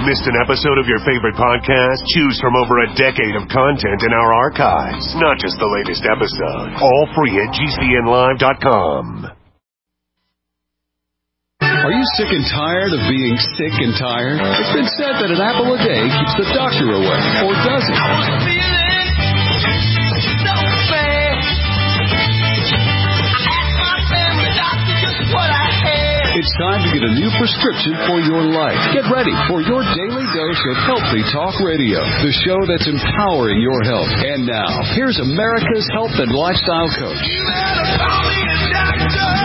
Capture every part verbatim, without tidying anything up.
Missed an episode of your favorite podcast? Choose from over a decade of content in our archives, not just the latest episode. All free at G C N live dot com. Are you sick and tired of being sick and tired? It's been said that an apple a day keeps the doctor away, or does it? I was feeling so bad. I asked my family doctor just what I had. It's time to get a new prescription for your life. Get ready for your daily dose of Healthy Talk Radio, the show that's empowering your health. And now, here's America's health and lifestyle coach. You better call me a doctor.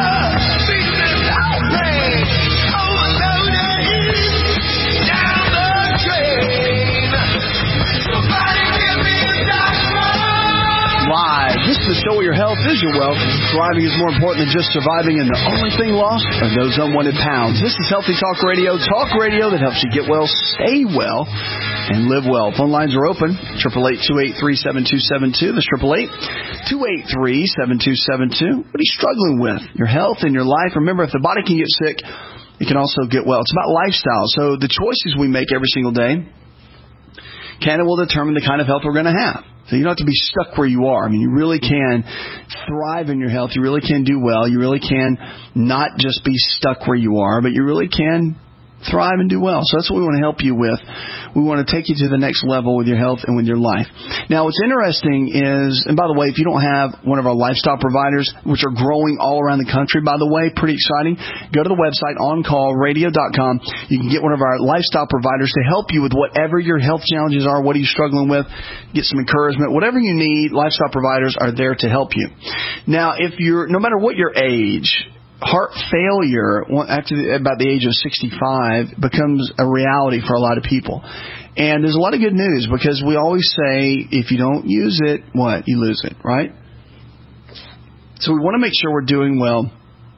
Live. This is the show where your health is your wealth. Thriving is more important than just surviving, and the only thing lost are those unwanted pounds. This is Healthy Talk Radio, talk radio that helps you get well, stay well, and live well. Phone lines are open. eight eight eight, two eight three, seven two seven two. That's eight eight eight, two eight three, seven two seven two. What are you struggling with? Your health and your life. Remember, if the body can get sick, it can also get well. It's about lifestyle. So the choices we make every single day can and will determine the kind of health we're going to have. So you don't have to be stuck where you are. I mean, you really can thrive in your health. You really can do well. You really can not just be stuck where you are, but you really can thrive and do well. So that's what we want to help you with. We want to take you to the next level with your health and with your life. Now, what's interesting is, and by the way, if you don't have one of our lifestyle providers, which are growing all around the country, by the way, pretty exciting, go to the website, on call radio dot com. You can get one of our lifestyle providers to help you with whatever your health challenges are. What are you struggling with? Get some encouragement. Whatever you need, lifestyle providers are there to help you. Now, if you're, no matter what your age, heart failure after the, about the age of sixty-five becomes a reality for a lot of people. And there's a lot of good news, because we always say, if you don't use it, what? You lose it, right? So we want to make sure we're doing well.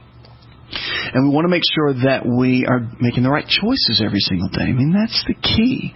And we want to make sure that we are making the right choices every single day. I mean, that's the key.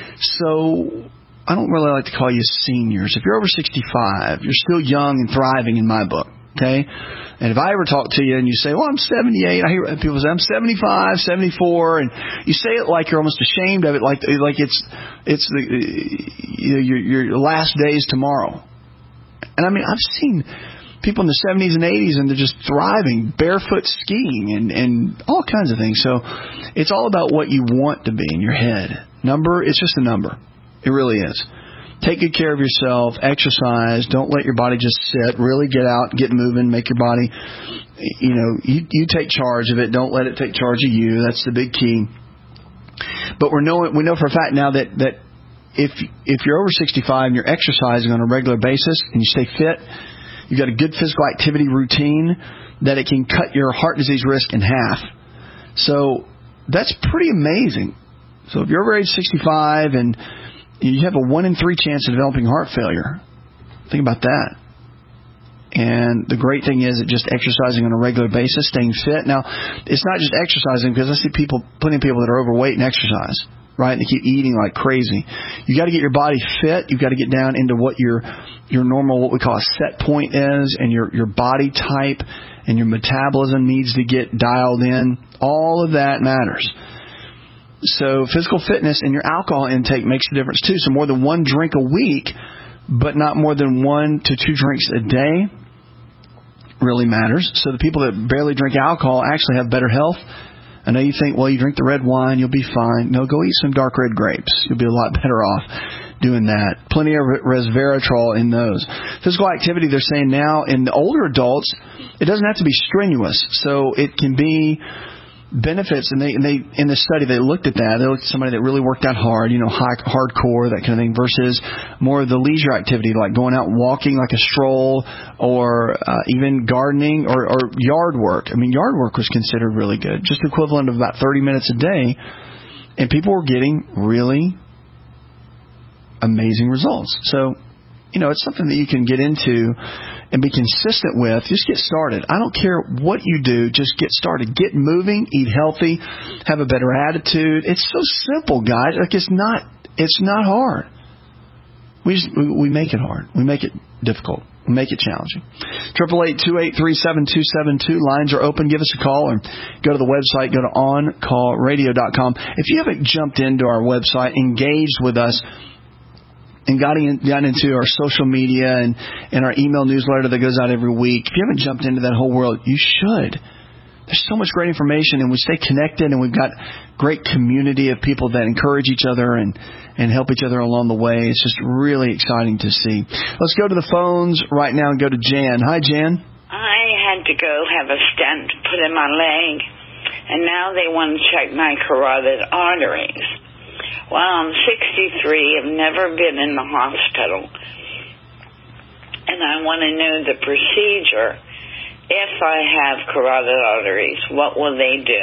So I don't really like to call you seniors. If you're over sixty-five, you're still young and thriving in my book, okay? And if I ever talk to you and you say, well, I'm seventy-eight, I hear people say, I'm seventy-five, seventy-four, and you say it like you're almost ashamed of it, like like it's it's the you know, your, your last days tomorrow. And I mean, I've seen people in the seventies and eighties, and they're just thriving, barefoot skiing, and, and all kinds of things. So it's all about what you want to be in your head. Number, it's just a number. It really is. Take good care of yourself, exercise, don't let your body just sit, really get out, get moving, make your body, you know, you, you take charge of it, don't let it take charge of you. That's the big key. But we know, we know for a fact now that, that if if you're over sixty-five and you're exercising on a regular basis and you stay fit, you've got a good physical activity routine, that it can cut your heart disease risk in half. So that's pretty amazing. So if you're over age sixty-five and you have a one in three chance of developing heart failure. Think about that. And the great thing is that just exercising on a regular basis, staying fit. Now, it's not just exercising, because I see people, plenty of people that are overweight and exercise, right? And they keep eating like crazy. You got to get your body fit. You've got to get down into what your your normal, what we call a set point is, and your, your body type and your metabolism needs to get dialed in. All of that matters. So physical fitness and your alcohol intake makes a difference too. So more than one drink a week, but not more than one to two drinks a day, really matters. So the people that barely drink alcohol actually have better health. I know you think, well, you drink the red wine, you'll be fine. No, go eat some dark red grapes. You'll be a lot better off doing that. Plenty of resveratrol in those. Physical activity, they're saying now in the older adults, it doesn't have to be strenuous. So it can be benefits, and they, and they in the study they looked at that. They looked at somebody that really worked out hard, you know, high, hardcore, that kind of thing, versus more of the leisure activity, like going out and walking, like a stroll, or uh, even gardening or, or yard work. I mean, yard work was considered really good, just equivalent of about thirty minutes a day, and people were getting really amazing results. So, you know, it's something that you can get into and be consistent with. Just get started. I don't care what you do. Just get started. Get moving. Eat healthy. Have a better attitude. It's so simple, guys. Like, it's not. It's not hard. We just we make it hard. We make it difficult. Make it challenging. eight eight eight, two eight three, seven two seven two. Lines are open. Give us a call or go to the website. Go to on call radio dot com. If you haven't jumped into our website, engaged with us, and got, in, got into our social media and, and our email newsletter that goes out every week, if you haven't jumped into that whole world, you should. There's so much great information, and we stay connected, and we've got great community of people that encourage each other and, and help each other along the way. It's just really exciting to see. Let's go to the phones right now and go to Jan. Hi, Jan. I had to go have a stent put in my leg, and now they want to check my carotid arteries. Well, I'm sixty-three. I've never been in the hospital, and I want to know the procedure. If I have carotid arteries, what will they do?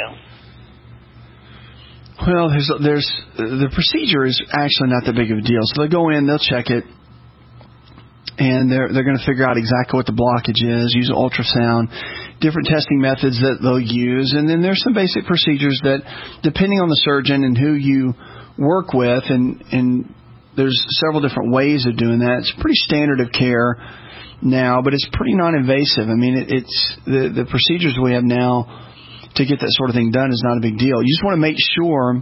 Well, there's, there's the procedure is actually not that big of a deal. So they'll go in, they'll check it, and they're they're going to figure out exactly what the blockage is, use ultrasound, different testing methods that they'll use, and then there's some basic procedures that, depending on the surgeon and who you work with, and, and there's several different ways of doing that. It's pretty standard of care now, but it's pretty non-invasive. I mean, it, it's the, the procedures we have now to get that sort of thing done is not a big deal. You just want to make sure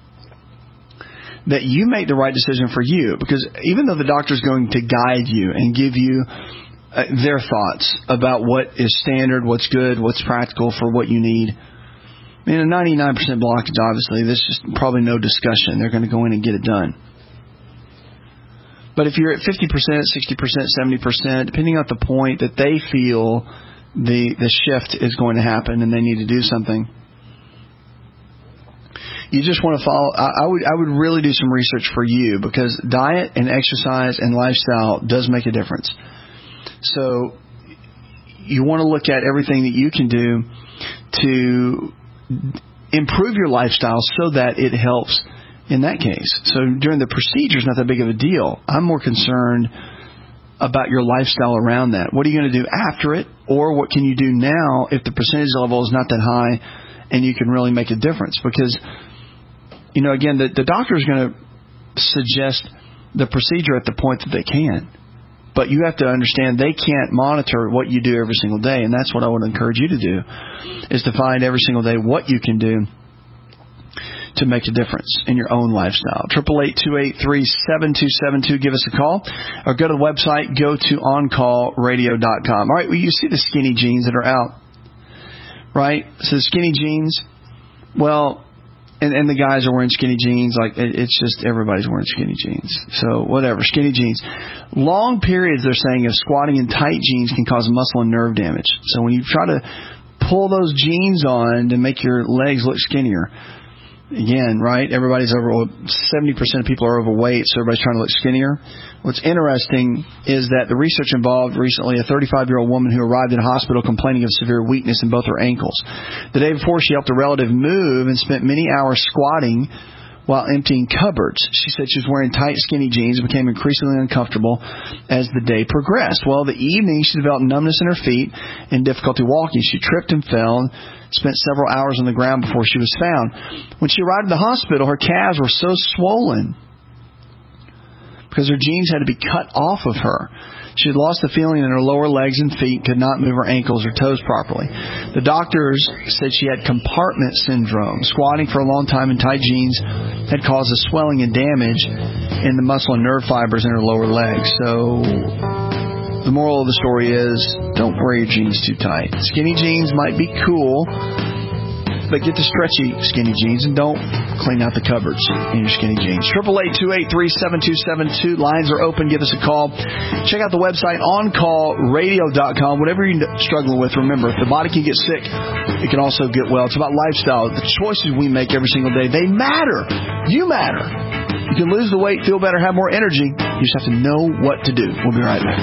that you make the right decision for you, because even though the doctor's going to guide you and give you uh, their thoughts about what is standard, what's good, what's practical for what you need, I mean, a ninety-nine percent blockage, obviously, there's just probably no discussion. They're going to go in and get it done. But if you're at fifty percent, sixty percent, seventy percent, depending on the point that they feel the the shift is going to happen and they need to do something, you just want to follow. I, I would I would really do some research for you, because diet and exercise and lifestyle does make a difference. So you want to look at everything that you can do to improve your lifestyle so that it helps in that case. So during the procedure is not that big of a deal. I'm more concerned about your lifestyle around that. What are you going to do after it? Or what can you do now if the percentage level is not that high and you can really make a difference? Because, you know, again, the, the doctor is going to suggest the procedure at the point that they can. But you have to understand they can't monitor what you do every single day. And that's what I would encourage you to do, is to find every single day what you can do to make a difference in your own lifestyle. eight eight eight, two eight three, seven two seven two. Give us a call. Or go to the website. Go to on call radio dot com. All right, well, you see the skinny jeans that are out, right? So the skinny jeans, well, and, and the guys are wearing skinny jeans. Like, it, it's just everybody's wearing skinny jeans. So whatever, skinny jeans. Long periods, they're saying, of squatting in tight jeans can cause muscle and nerve damage. So when you try to pull those jeans on to make your legs look skinnier, again, right, everybody's over, seventy percent of people are overweight, so everybody's trying to look skinnier. What's interesting is that the research involved recently a thirty-five-year-old woman who arrived in a hospital complaining of severe weakness in both her ankles. The day before, she helped a relative move and spent many hours squatting while emptying cupboards. She said she was wearing tight, skinny jeans and became increasingly uncomfortable as the day progressed. Well, the evening, she developed numbness in her feet and difficulty walking. She tripped and fell, spent several hours on the ground before she was found. When she arrived at the hospital, her calves were so swollen because her jeans had to be cut off of her. She had lost the feeling in her lower legs and feet, could not move her ankles or toes properly. The doctors said she had compartment syndrome. Squatting for a long time in tight jeans had caused a swelling and damage in the muscle and nerve fibers in her lower legs. So the moral of the story is, don't wear your jeans too tight. Skinny jeans might be cool, but get the stretchy skinny jeans and don't clean out the cupboards in your skinny jeans. eight eight eight, two eight three, seven two seven two. Lines are open. Give us a call. Check out the website, on call radio dot com. Whatever you're struggling with, remember, if the body can get sick, it can also get well. It's about lifestyle. The choices we make every single day, they matter. You matter. You can lose the weight, feel better, have more energy. You just have to know what to do. We'll be right back.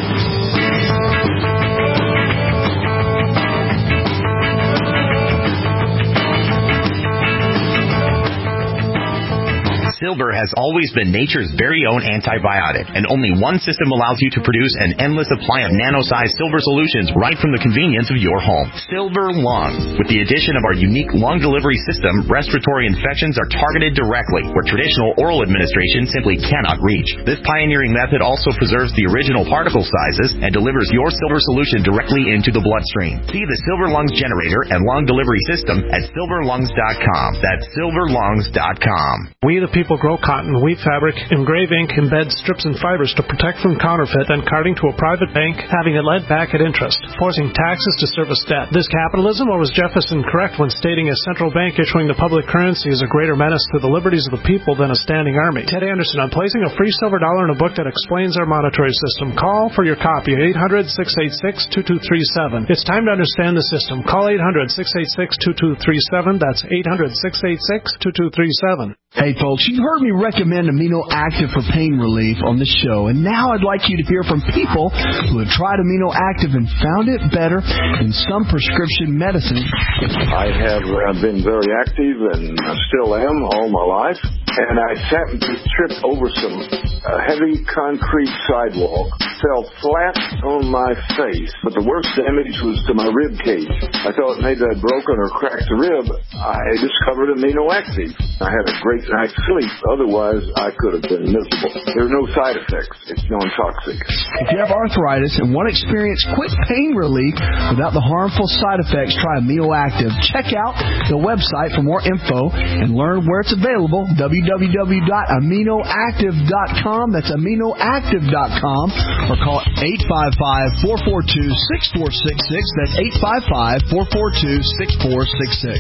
Silver has always been nature's very own antibiotic, and only one system allows you to produce an endless supply of nano-sized silver solutions right from the convenience of your home. Silver Lung. With the addition of our unique lung delivery system, respiratory infections are targeted directly, where traditional oral administration simply cannot reach. This pioneering method also preserves the original particle sizes and delivers your silver solution directly into the bloodstream. See the Silver Lungs generator and lung delivery system at silver lungs dot com. That's silver lungs dot com. We the people grow cotton, weave fabric, engrave ink, embed strips and fibers to protect from counterfeit, then carting to a private bank, having it lent back at interest, forcing taxes to service debt. This capitalism, or was Jefferson correct when stating a central bank issuing the public currency is a greater menace to the liberties of the people than a standing army? Ted Anderson on placing a free silver dollar in a book that explains our monetary system. Call for your copy at eight hundred, six eight six, two two three seven. It's time to understand the system. Call eight hundred, six eight six, two two three seven. That's eight hundred, six eight six, two two three seven. Hey folks, you've heard me recommend Amino Active for pain relief on the show, and now I'd like you to hear from people who have tried Amino Active and found it better than some prescription medicine. I have uh, been very active and I still am all my life, and I happened to trip over some uh, heavy concrete sidewalk, fell flat on my face, but the worst damage was to my rib cage. I thought maybe I'd broken or cracked the rib. I discovered Amino Active. I had a great night's sleep. Otherwise, I could have been miserable. There are no side effects. It's non-toxic. If you have arthritis and want to experience quick pain relief without the harmful side effects, try Amino Active. Check out the website for more info and learn where it's available, w w w dot amino active dot com. That's amino active dot com. Or call eight five five, four four two, six four six six. That's eight five five, four four two, six four six six.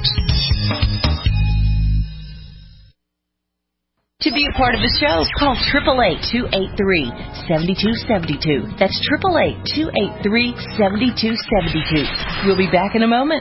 To be a part of the show, call eight eight eight, two eight three, seven two seven two. That's eight eight eight, two eight three, seven two seven two. We'll be back in a moment.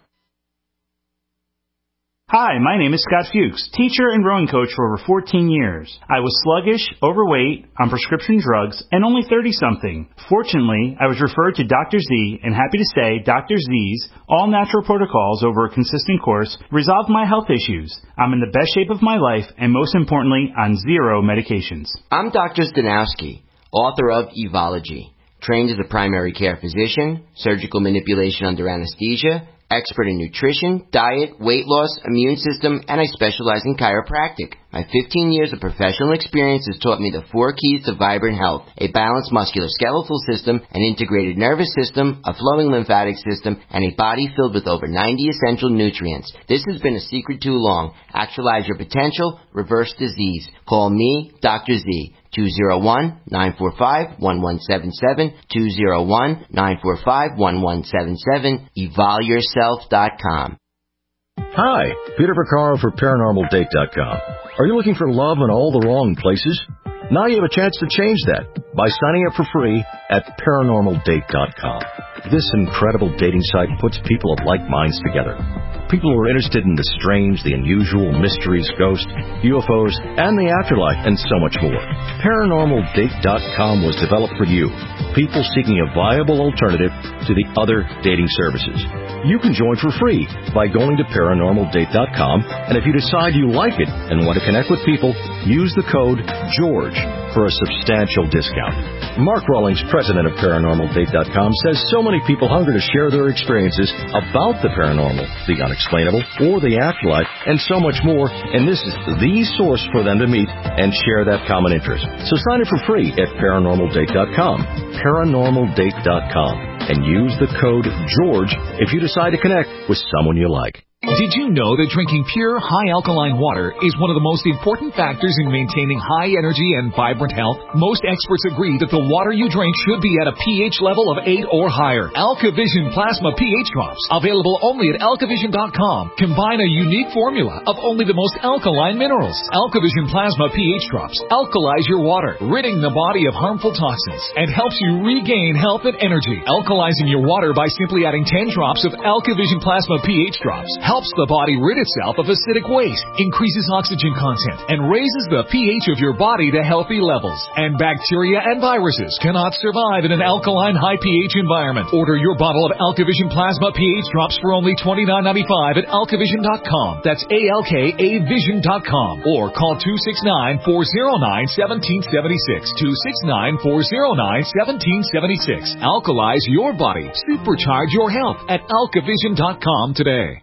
Hi, my name is Scott Fuchs, teacher and rowing coach for over fourteen years. I was sluggish, overweight, on prescription drugs, and only thirty-something. Fortunately, I was referred to Doctor Z, and happy to say Doctor Z's all-natural protocols over a consistent course resolved my health issues. I'm in the best shape of my life, and most importantly, on zero medications. I'm Doctor Stanowski, author of Evology, trained as a primary care physician, surgical manipulation under anesthesia, expert in nutrition, diet, weight loss, immune system, and I specialize in chiropractic. My fifteen years of professional experience has taught me the four keys to vibrant health: a balanced musculoskeletal system, an integrated nervous system, a flowing lymphatic system, and a body filled with over ninety essential nutrients. This has been a secret too long. Actualize your potential, reverse disease. Call me, Doctor Z. two oh one, nine four five, one one seven seven, two oh one, nine four five, one one seven seven, evol yourself dot com. Hi, Peter Vaccaro for paranormal date dot com. Are you looking for love in all the wrong places? Now you have a chance to change that by signing up for free at paranormal date dot com. This incredible dating site puts people of like minds together. People who are interested in the strange, the unusual, mysteries, ghosts, U F Os, and the afterlife, and so much more. paranormal date dot com was developed for you, people seeking a viable alternative to the other dating services. You can join for free by going to paranormal date dot com, and if you decide you like it and want to connect with people, use the code GEORGE for a substantial discount. Mark Rawlings, president of paranormal date dot com, says so many people hunger to share their experiences about the paranormal, the unexplainable, or the afterlife, and so much more, and this is the source for them to meet and share that common interest. So sign up for free at paranormal date dot com, paranormal date dot com, and use the code GEORGE if you decide to connect with someone you like. Did you know that drinking pure, high-alkaline water is one of the most important factors in maintaining high energy and vibrant health? Most experts agree that the water you drink should be at a pH level of eight or higher. AlkaVision Plasma pH Drops, available only at alkavision dot com, combine a unique formula of only the most alkaline minerals. AlkaVision Plasma pH Drops alkalize your water, ridding the body of harmful toxins, and helps you regain health and energy. Alkalizing your water by simply adding ten drops of AlkaVision Plasma pH Drops helps helps the body rid itself of acidic waste, increases oxygen content, and raises the pH of your body to healthy levels. And bacteria and viruses cannot survive in an alkaline high pH environment. Order your bottle of AlkaVision Plasma pH drops for only twenty-nine ninety-five at alkavision dot com. That's A L K A vision dot com. Or call two six nine, four oh nine, one seven seven six. two six nine, four oh nine, one seven seven six. Alkalize your body. Supercharge your health at alkavision dot com today.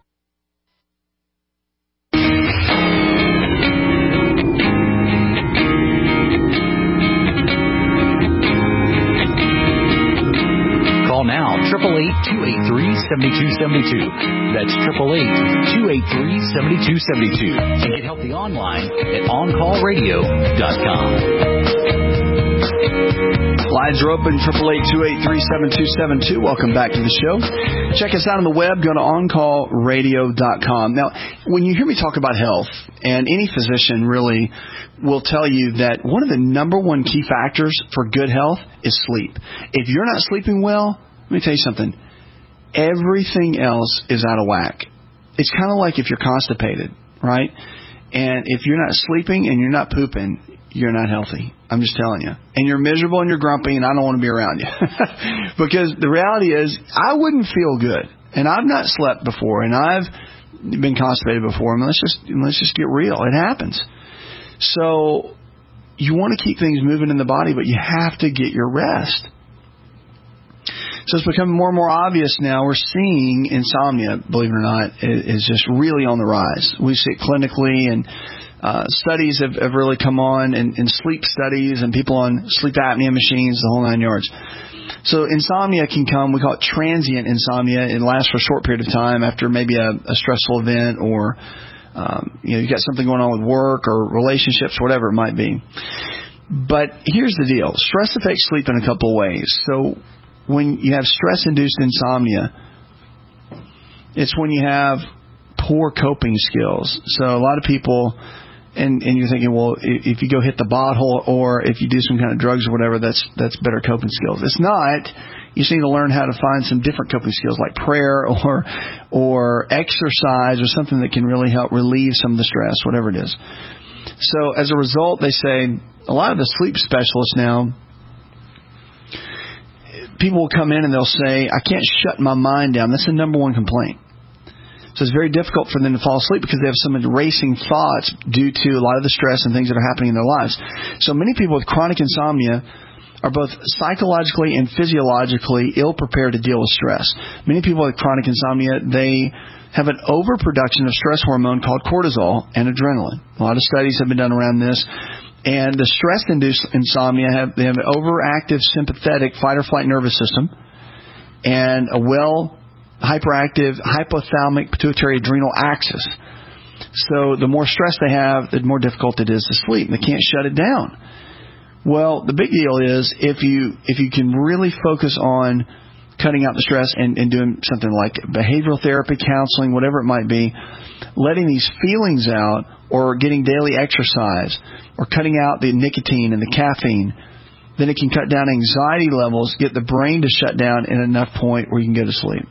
Call now, eight eight eight, two eight three, seven two seven two. That's eight eight eight, two eight three, seven two seven two. And get healthy online at on call radio dot com. Lines are open, eight eight eight, two eight three, seven two seven two. Welcome back to the show. Check us out on the web. Go to on call radio dot com. Now, when you hear me talk about health, and any physician really will tell you that one of the number one key factors for good health is sleep. If you're not sleeping well, let me tell you something. Everything else is out of whack. It's kind of like if you're constipated, right? And if you're not sleeping and you're not pooping, you're not healthy. I'm just telling you. And you're miserable and you're grumpy and I don't want to be around you. Because the reality is, I wouldn't feel good. And I've not slept before and I've been constipated before. I mean, let's just, let's just get real. It happens. So you want to keep things moving in the body, but you have to get your rest. So it's becoming more and more obvious now. We're seeing insomnia, believe it or not, is just really on the rise. We see it clinically, and uh, studies have, have really come on, and, and sleep studies, and people on sleep apnea machines, the whole nine yards. So insomnia can come, we call it transient insomnia. It lasts for a short period of time after maybe a, a stressful event, or um, you know, you got something going on with work or relationships, whatever it might be. But here's the deal. Stress affects sleep in a couple of ways. So when you have stress-induced insomnia, it's when you have poor coping skills. So a lot of people, and, and you're thinking, well, if you go hit the bottle or if you do some kind of drugs or whatever, that's that's better coping skills. It's not. You just need to learn how to find some different coping skills like prayer or or exercise or something that can really help relieve some of the stress, whatever it is. So as a result, they say a lot of the sleep specialists now, people will come in and they'll say, I can't shut my mind down. That's the number one complaint. So it's very difficult for them to fall asleep because they have some racing thoughts due to a lot of the stress and things that are happening in their lives. So many people with chronic insomnia are both psychologically and physiologically ill-prepared to deal with stress. Many people with chronic insomnia, they have an overproduction of stress hormone called cortisol and adrenaline. A lot of studies have been done around this. And the stress-induced insomnia, have they have an overactive sympathetic fight-or-flight nervous system and a well hyperactive hypothalamic pituitary adrenal axis. So the more stress they have, the more difficult it is to sleep. They can't shut it down. Well, the big deal is if you if you can really focus on cutting out the stress and, and doing something like behavioral therapy, counseling, whatever it might be, letting these feelings out, or getting daily exercise, or cutting out the nicotine and the caffeine, then it can cut down anxiety levels, get the brain to shut down in enough point where you can go to sleep.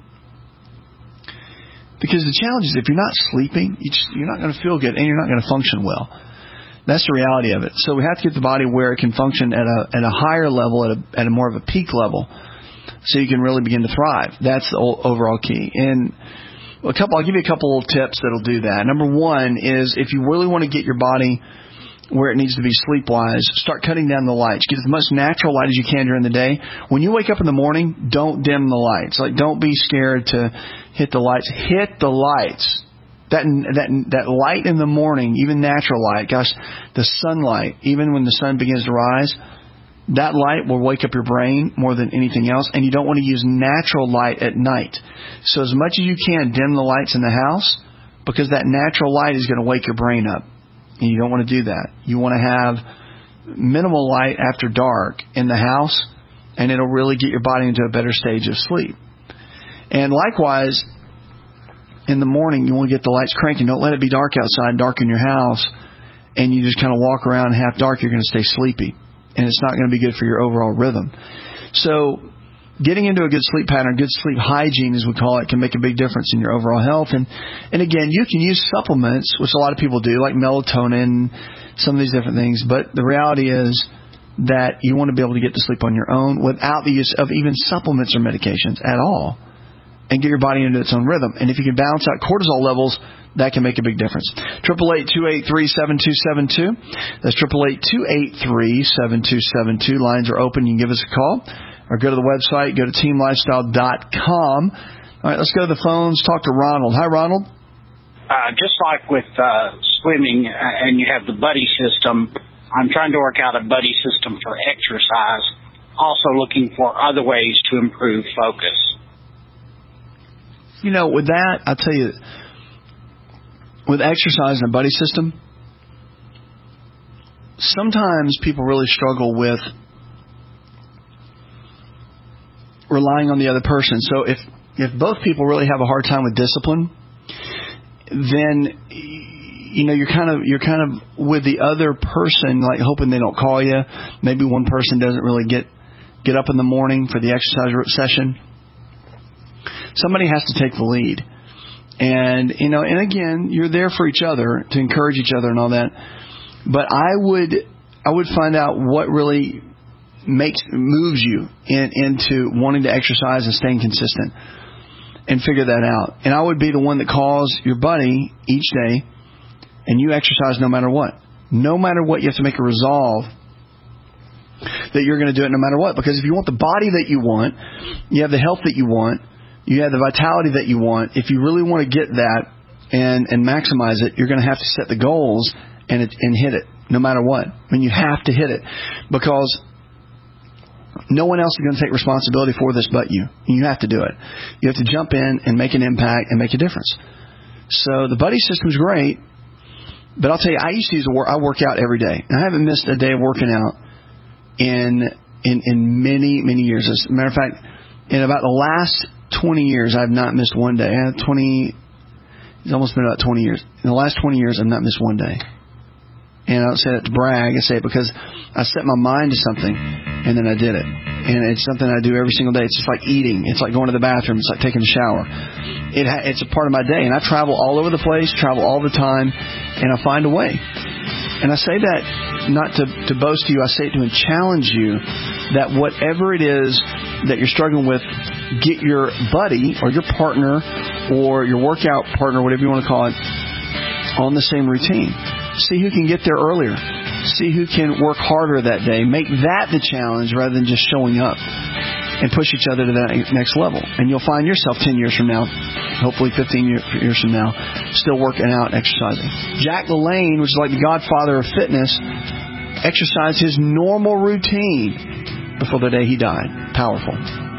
Because the challenge is if you're not sleeping, you just, you're not going to feel good and you're not going to function well. That's the reality of it. So we have to get the body where it can function at a at a higher level, at a, at a more of a peak level, so you can really begin to thrive. That's the overall key. And a couple, I'll give you a couple of tips that'll do that. Number one is if you really want to get your body where it needs to be sleep-wise, start cutting down the lights. Get as much natural light as you can during the day. When you wake up in the morning, don't dim the lights. Like, don't be scared to hit the lights. Hit the lights. That that that light in the morning, even natural light, gosh, the sunlight, even when the sun begins to rise, that light will wake up your brain more than anything else. And you don't want to use natural light at night. So as much as you can, dim the lights in the house, because that natural light is going to wake your brain up. And you don't want to do that. You want to have minimal light after dark in the house, and it'll really get your body into a better stage of sleep. And likewise, in the morning, you want to get the lights cranking. Don't let it be dark outside, darken your house, and you just kind of walk around half dark. You're going to stay sleepy, and it's not going to be good for your overall rhythm. So getting into a good sleep pattern, good sleep hygiene, as we call it, can make a big difference in your overall health. And, and again, you can use supplements, which a lot of people do, like melatonin, some of these different things. But the reality is that you want to be able to get to sleep on your own without the use of even supplements or medications at all, and get your body into its own rhythm. And if you can balance out cortisol levels, that can make a big difference. eight eight eight, two eight three, seven two seven two. That's eight eight eight, two eight three, seven two seven two. Lines are open. You can give us a call or go to the website. Go to team lifestyle dot com. All right, let's go to the phones. Talk to Ronald. Hi, Ronald. Uh, just like with uh, swimming uh, and you have the buddy system, I'm trying to work out a buddy system for exercise, also looking for other ways to improve focus. You know, with that, I'll tell you, with exercise and a buddy system, sometimes people really struggle with relying on the other person. So if, if both people really have a hard time with discipline, then, you know, you're kind of you're kind of with the other person, like hoping they don't call you. Maybe one person doesn't really get get up in the morning for the exercise session. Somebody has to take the lead. And, you know, and again, you're there for each other to encourage each other and all that. But I would I would find out what really makes moves you in, into wanting to exercise and staying consistent, and figure that out. And I would be the one that calls your buddy each day, and you exercise no matter what. No matter what, you have to make a resolve that you're going to do it no matter what. Because if you want the body that you want, you have the health that you want, you have the vitality that you want. If you really want to get that and, and maximize it, you're going to have to set the goals and, it, and hit it no matter what. I mean, you have to hit it, because no one else is going to take responsibility for this but you. You have to do it. You have to jump in and make an impact and make a difference. So the buddy system is great, but I'll tell you, I used to use a work. I work out every day, and I haven't missed a day of working out in in in many many years. As a matter of fact, in about the last twenty years, I've not missed one day. I have twenty. It's almost been about twenty years. In the last twenty years, I've not missed one day. And I don't say that to brag. I say it because I set my mind to something, and then I did it. And it's something I do every single day. It's just like eating. It's like going to the bathroom. It's like taking a shower. It ha- it's a part of my day. And I travel all over the place, travel all the time, and I find a way. And I say that not to, to boast to you. I say it to challenge you that whatever it is that you're struggling with, get your buddy or your partner or your workout partner, whatever you want to call it, on the same routine. See who can get there earlier. See who can work harder that day. Make that the challenge rather than just showing up, and push each other to that next level. And you'll find yourself ten years from now, hopefully fifteen years from now, still working out, exercising. Jack LaLanne, which is like the godfather of fitness, exercised his normal routine before the day he died. Powerful.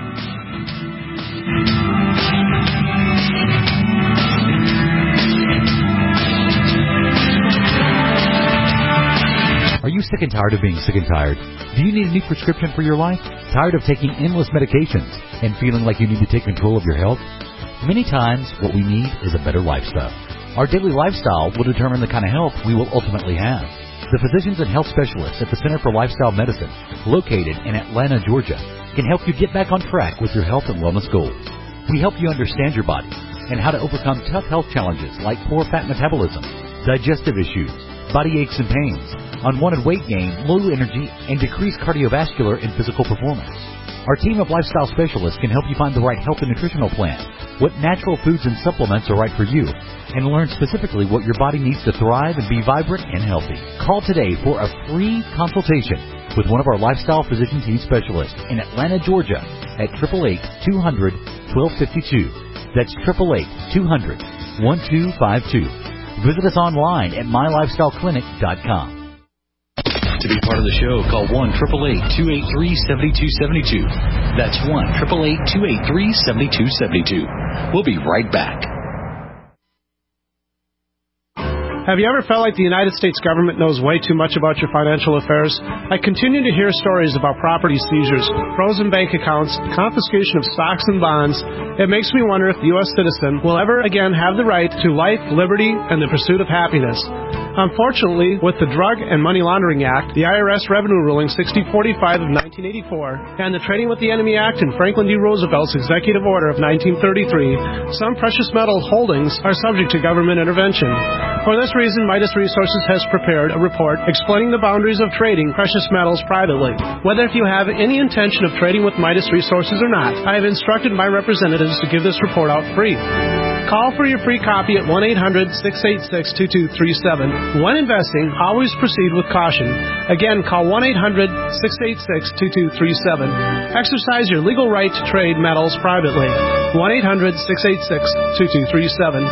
Are you sick and tired of being sick and tired? Do you need a new prescription for your life? Tired of taking endless medications and feeling like you need to take control of your health? Many times, what we need is a better lifestyle. Our daily lifestyle will determine the kind of health we will ultimately have. The physicians and health specialists at the Center for Lifestyle Medicine, located in Atlanta, Georgia, can help you get back on track with your health and wellness goals. We help you understand your body and how to overcome tough health challenges like poor fat metabolism, digestive issues, body aches and pains, unwanted weight gain, low energy, and decreased cardiovascular and physical performance. Our team of lifestyle specialists can help you find the right health and nutritional plan, what natural foods and supplements are right for you, and learn specifically what your body needs to thrive and be vibrant and healthy. Call today for a free consultation with one of our lifestyle physician team specialists in Atlanta, Georgia at eight eight eight, two hundred, twelve fifty-two. That's eight eight eight, two hundred, twelve fifty-two. Visit us online at my lifestyle clinic dot com. To be part of the show, call one eight eight eight, two eight three, seven two seven two. That's one eight eight eight, two eight three, seven two seven two. We'll be right back. Have you ever felt like the United States government knows way too much about your financial affairs? I continue to hear stories about property seizures, frozen bank accounts, confiscation of stocks and bonds. It makes me wonder if the U S citizen will ever again have the right to life, liberty, and the pursuit of happiness. Unfortunately, with the Drug and Money Laundering Act, the I R S Revenue Ruling sixty forty-five of nineteen eighty-four, and the Trading with the Enemy Act and Franklin D. Roosevelt's Executive Order of nineteen thirty-three, some precious metal holdings are subject to government intervention. For this reason, Midas Resources has prepared a report explaining the boundaries of trading precious metals privately. Whether if you have any intention of trading with Midas Resources or not, I have instructed my representatives to give this report out free. Call for your free copy at one eight hundred, six eight six, two two three seven. When investing, always proceed with caution. Again, call one eight hundred, six eight six, two two three seven. Exercise your legal right to trade metals privately. one eight hundred, six eight six, two two three seven.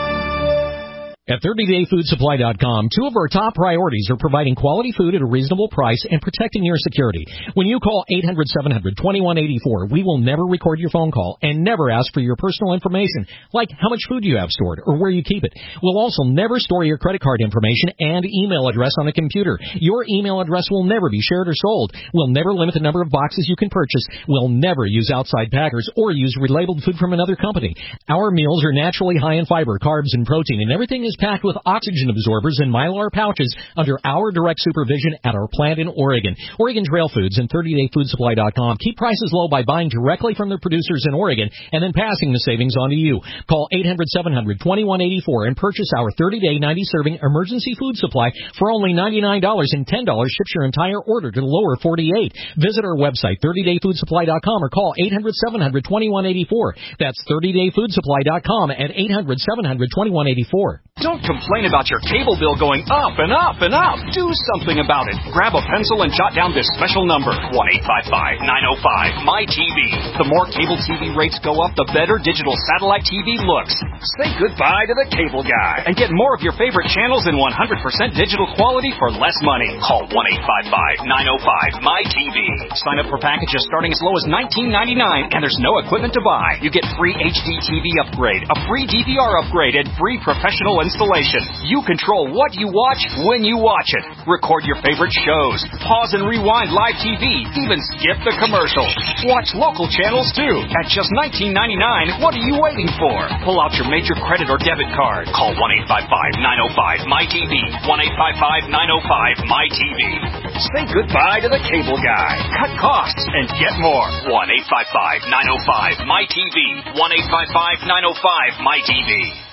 At thirty day food supply dot com, two of our top priorities are providing quality food at a reasonable price and protecting your security. When you call eight hundred, seven hundred, twenty-one eighty-four, we will never record your phone call and never ask for your personal information, like how much food you have stored or where you keep it. We'll also never store your credit card information and email address on a computer. Your email address will never be shared or sold. We'll never limit the number of boxes you can purchase. We'll never use outside packers or use relabeled food from another company. Our meals are naturally high in fiber, carbs, and protein, and everything is packed with oxygen absorbers and Mylar pouches under our direct supervision at our plant in Oregon. Oregon Trail Foods and thirty day food supply dot com keep prices low by buying directly from the producers in Oregon and then passing the savings on to you. Call eight hundred, seven hundred, twenty-one eighty-four and purchase our thirty day, ninety serving emergency food supply for only ninety-nine dollars, and ten dollars ships your entire order to the lower forty-eight. Visit our website, thirty day food supply dot com, or call eight hundred, seven hundred, twenty-one eighty-four. That's thirty day food supply dot com at eight hundred, seven hundred, twenty-one eighty-four. Don't complain about your cable bill going up and up and up. Do something about it. Grab a pencil and jot down this special number, one eight five five, nine oh five, M Y T V. The more cable T V rates go up, the better digital satellite T V looks. Say goodbye to the cable guy and get more of your favorite channels in one hundred percent digital quality for less money. Call one eight five five, nine oh five, M Y T V. Sign up for packages starting as low as nineteen ninety-nine, and there's no equipment to buy. You get free H D T V upgrade, a free D V R upgrade, and free professional installation. You control what you watch when you watch it. Record your favorite shows. Pause and rewind live T V. Even skip the commercials. Watch local channels too. At just nineteen ninety-nine, what are you waiting for? Pull out your major credit or debit card. Call one eight five five, nine oh five, M Y T V. one eight five five, nine oh five, M Y T V. Say goodbye to the cable guy. Cut costs and get more. one eight five five, nine oh five, M Y T V. one eight five five, nine oh five, M Y T V.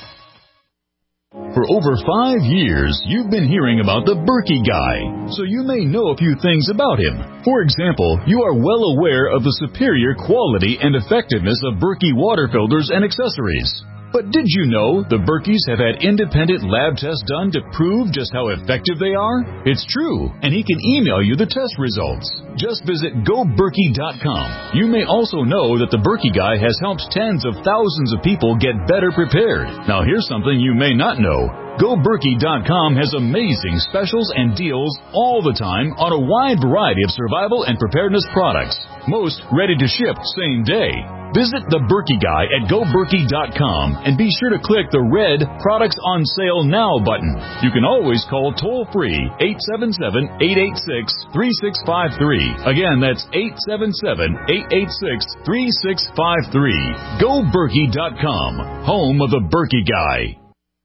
For over five years, you've been hearing about the Berkey Guy, so you may know a few things about him. For example, you are well aware of the superior quality and effectiveness of Berkey water filters and accessories. But did you know the Berkeys have had independent lab tests done to prove just how effective they are? It's true, and he can email you the test results. Just visit go berkey dot com. You may also know that the Berkey Guy has helped tens of thousands of people get better prepared. Now here's something you may not know. go berkey dot com has amazing specials and deals all the time on a wide variety of survival and preparedness products. Most ready to ship same day. Visit the Berkey Guy at go berkey dot com and be sure to click the red Products on Sale Now button. You can always call toll-free eight seven seven, eight eight six, three six five three. Again, that's eight seven seven, eight eight six, three six five three. go berkey dot com, home of the Berkey Guy.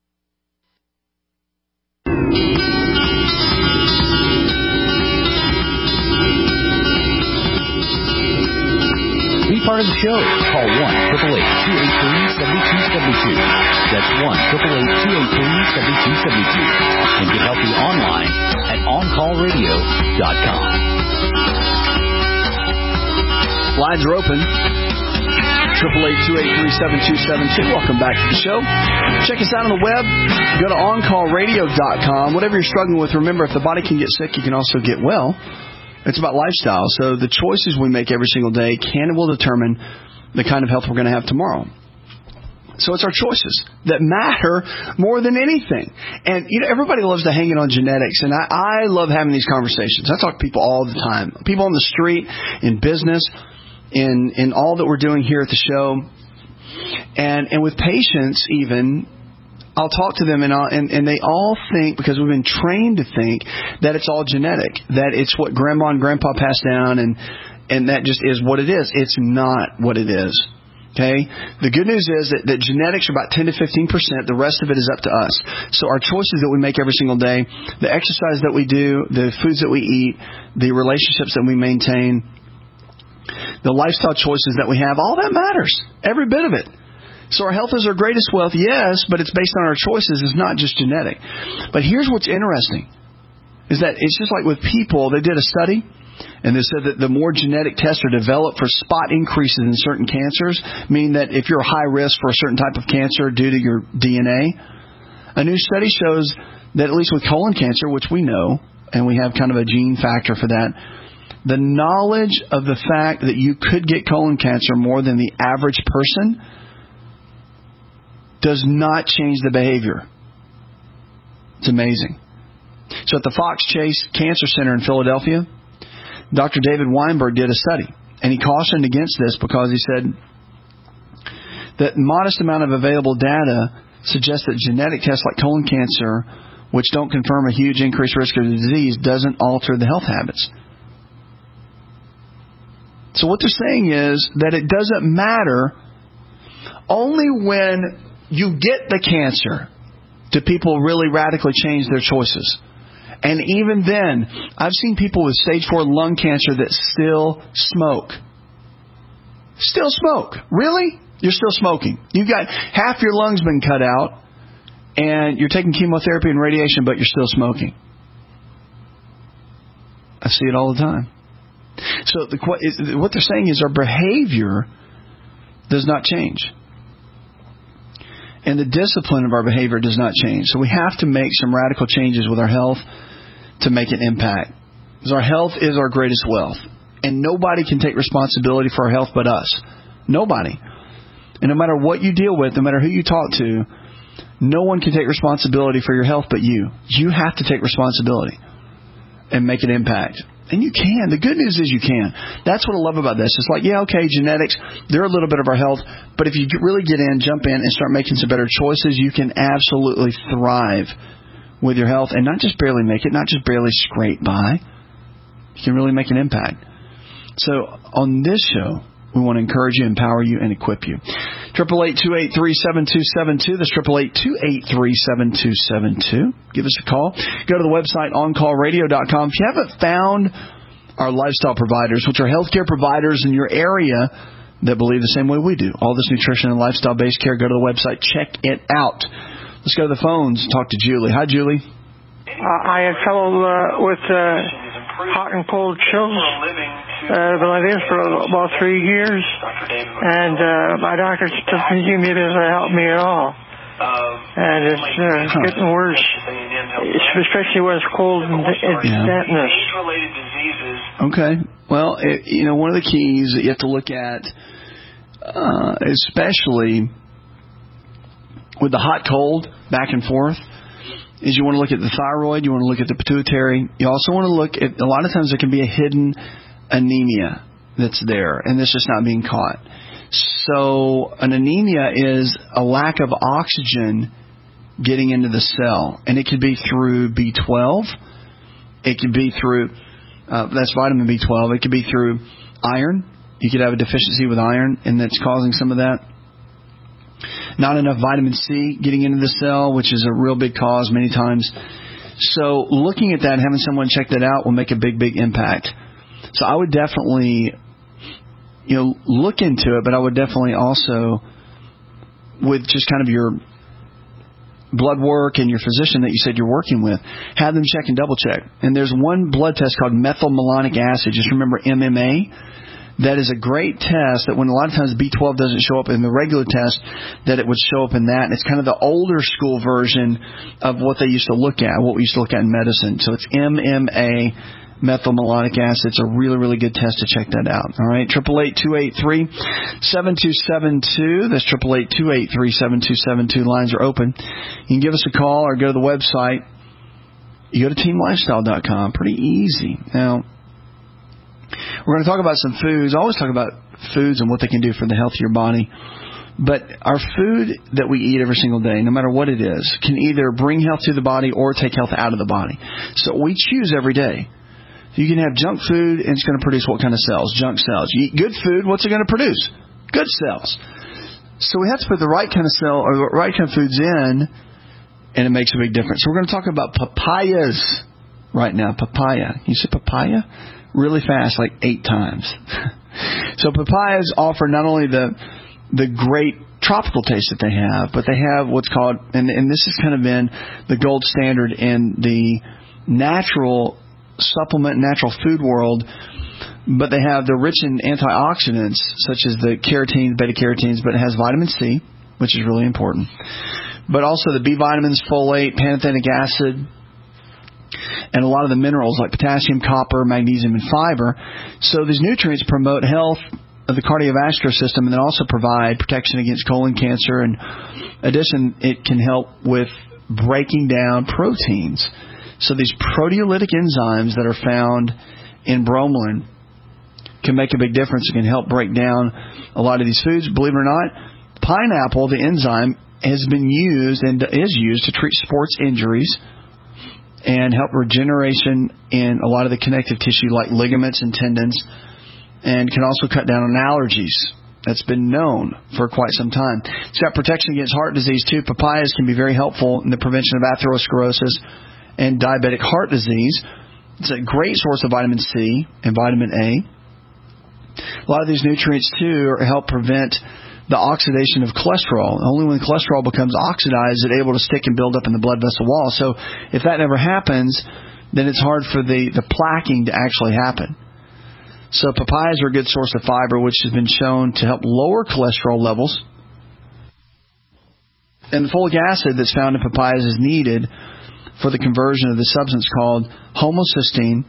Be part of the show. Call one, eight eight eight, two eight three, seven two seven two. That's one, eight eight eight, two eight three, seven two seven two. And get healthy online at on call radio dot com. Lines are open. eight eight eight, two eight three, seven two seven two. Welcome back to the show. Check us out on the web. Go to on call radio dot com. Whatever you're struggling with, remember, if the body can get sick, you can also get well. It's about lifestyle. So the choices we make every single day can and will determine the kind of health we're going to have tomorrow. So it's our choices that matter more than anything. And, you know, everybody loves to hang it on genetics. And I, I love having these conversations. I talk to people all the time. People on the street, in business, in, in all that we're doing here at the show. And, and with patients even, I'll talk to them and, I'll, and and they all think, because we've been trained to think, that it's all genetic, that it's what grandma and grandpa passed down, and and that just is what it is. It's not what it is. Okay? The good news is that, that genetics are about ten to fifteen percent. The rest of it is up to us. So our choices that we make every single day, the exercise that we do, the foods that we eat, the relationships that we maintain, the lifestyle choices that we have, all that matters. Every bit of it. So our health is our greatest wealth, yes, but it's based on our choices. It's not just genetic. But here's what's interesting, is that it's just like with people. They did a study, and they said that the more genetic tests are developed for spot increases in certain cancers, meaning that if you're high risk for a certain type of cancer due to your D N A, a new study shows that at least with colon cancer, which we know, and we have kind of a gene factor for that, the knowledge of the fact that you could get colon cancer more than the average person does not change the behavior. It's amazing. So at the Fox Chase Cancer Center in Philadelphia, Doctor David Weinberg did a study, and he cautioned against this because he said that modest amount of available data suggests that genetic tests like colon cancer, which don't confirm a huge increased risk of disease, doesn't alter the health habits. So what they're saying is that it doesn't matter. Only when you get the cancer do people really radically change their choices. And even then, I've seen people with stage four lung cancer that still smoke. Still smoke. Really? You're still smoking. You've got half your lungs been cut out, and you're taking chemotherapy and radiation, but you're still smoking. I see it all the time. So the, what they're saying is our behavior does not change. And the discipline of our behavior does not change. So we have to make some radical changes with our health to make an impact. Because our health is our greatest wealth. And nobody can take responsibility for our health but us. Nobody. And no matter what you deal with, no matter who you talk to, no one can take responsibility for your health but you. You have to take responsibility and make an impact. And you can. The good news is you can. That's what I love about this. It's like, yeah, okay, genetics, they're a little bit of our health. But if you really get in, jump in, and start making some better choices, you can absolutely thrive with your health. And not just barely make it, not just barely scrape by. You can really make an impact. So on this show, we want to encourage you, empower you, and equip you. Triple eight two eight three seven two seven two. That's triple eight two eight three seven two seven two. Give us a call. Go to the website on call radio dot com. If you haven't found our lifestyle providers, which are healthcare providers in your area that believe the same way we do, all this nutrition and lifestyle based care, go to the website. Check it out. Let's go to the phones and talk to Julie. Hi, Julie. Uh, I have trouble uh, with uh, hot and cold chills. Uh, been like this for about three years, and uh, my doctor doesn't seem to be able to help me at all. And it's uh, huh. getting worse, especially when it's cold and it's yeah. dampness. Okay. Well, it, you know, one of the keys that you have to look at, uh, especially with the hot-cold back and forth, is you want to look at the thyroid, you want to look at the pituitary. You also want to look at, a lot of times there can be a hidden anemia that's there, and this is not being caught. So an anemia is a lack of oxygen getting into the cell, and it could be through B twelve. It could be through, uh, that's vitamin B twelve. It could be through iron. You could have a deficiency with iron, and that's causing some of that. Not enough vitamin C getting into the cell, which is a real big cause many times. So looking at that and having someone check that out will make a big, big impact. So I would definitely, you know, look into it, but I would definitely also, with just kind of your blood work and your physician that you said you're working with, have them check and double check. And there's one blood test called methylmalonic acid. Just remember M M A. That is a great test that when a lot of times B twelve doesn't show up in the regular test, that it would show up in that. And it's kind of the older school version of what they used to look at, what we used to look at in medicine. So it's M M A, methylmalonic acid. It's a really, really good test to check that out. All right, triple eight two eight three seven two seven two. That's triple eight two eight three seven two seven two. Lines are open. You can give us a call or go to the website. You go to team lifestyle dot com. Pretty easy. Now, we're going to talk about some foods. I always talk about foods and what they can do for the health of your body. But our food that we eat every single day, no matter what it is, can either bring health to the body or take health out of the body. So we choose every day. You can have junk food, and it's going to produce what kind of cells? Junk cells. You eat good food, what's it going to produce? Good cells. So we have to put the right kind of cell or the right kind of foods in, and it makes a big difference. So we're going to talk about papayas right now. Papaya. You say papaya? Really fast, like eight times. So papayas offer not only the the great tropical taste that they have, but they have what's called, and, and this has kind of been the gold standard in the natural supplement, natural food world, but they have, they're rich in antioxidants, such as the carotenes, beta-carotenes, but it has vitamin C, which is really important. But also the B vitamins, folate, pantothenic acid, and a lot of the minerals like potassium, copper, magnesium, and fiber. So these nutrients promote health of the cardiovascular system and then also provide protection against colon cancer. And in addition, it can help with breaking down proteins. So these proteolytic enzymes that are found in bromelain can make a big difference. It can help break down a lot of these foods. Believe it or not, pineapple, the enzyme, has been used and is used to treat sports injuries and help regeneration in a lot of the connective tissue like ligaments and tendons, and can also cut down on allergies. That's been known for quite some time. It's got protection against heart disease too. Papayas can be very helpful in the prevention of atherosclerosis and diabetic heart disease. It's a great source of vitamin C and vitamin A. A lot of these nutrients too help prevent the oxidation of cholesterol. Only when cholesterol becomes oxidized is it able to stick and build up in the blood vessel wall. So if that never happens, then it's hard for the, the plaquing to actually happen. So papayas are a good source of fiber, which has been shown to help lower cholesterol levels. And the folic acid that's found in papayas is needed for the conversion of the substance called homocysteine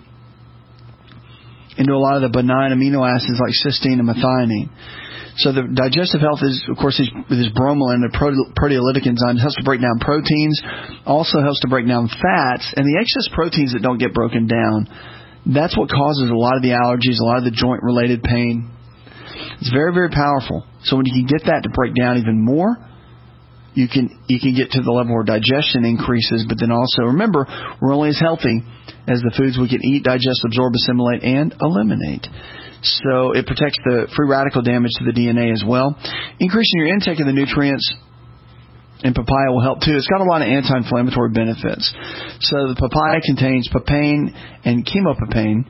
into a lot of the benign amino acids like cysteine and methionine. So the digestive health is, of course, this bromelain, the proteolytic enzyme, helps to break down proteins, also helps to break down fats, and the excess proteins that don't get broken down, that's what causes a lot of the allergies, a lot of the joint-related pain. It's very, very powerful. So when you can get that to break down even more, you can you can get to the level where digestion increases, but then also, remember, we're only as healthy as the foods we can eat, digest, absorb, assimilate, and eliminate. So it protects the free radical damage to the D N A as well. Increasing your intake of the nutrients in papaya will help too. It's got a lot of anti-inflammatory benefits. So the papaya contains papain and chemopapain.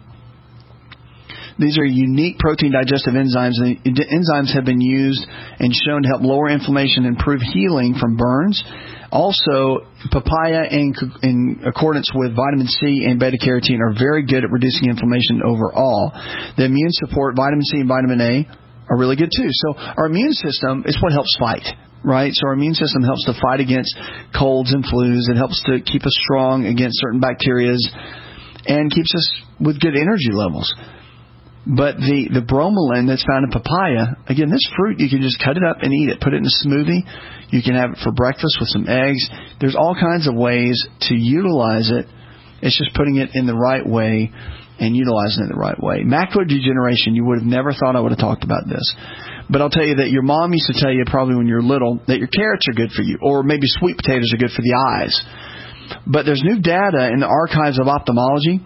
These are unique protein digestive enzymes. The enzymes have been used and shown to help lower inflammation and improve healing from burns. Also, papaya, in, in accordance with vitamin C and beta-carotene, are very good at reducing inflammation overall. The immune support, vitamin C and vitamin A, are really good too. So our immune system is what helps fight, right? So our immune system helps to fight against colds and flus. It helps to keep us strong against certain bacteria and keeps us with good energy levels. But the, the bromelain that's found in papaya, again, this fruit, you can just cut it up and eat it. Put it in a smoothie. You can have it for breakfast with some eggs. There's all kinds of ways to utilize it. It's just putting it in the right way and utilizing it the right way. Macular degeneration, you would have never thought I would have talked about this. But I'll tell you that your mom used to tell you probably when you were little that your carrots are good for you, or maybe sweet potatoes are good for the eyes. But there's new data in the archives of ophthalmology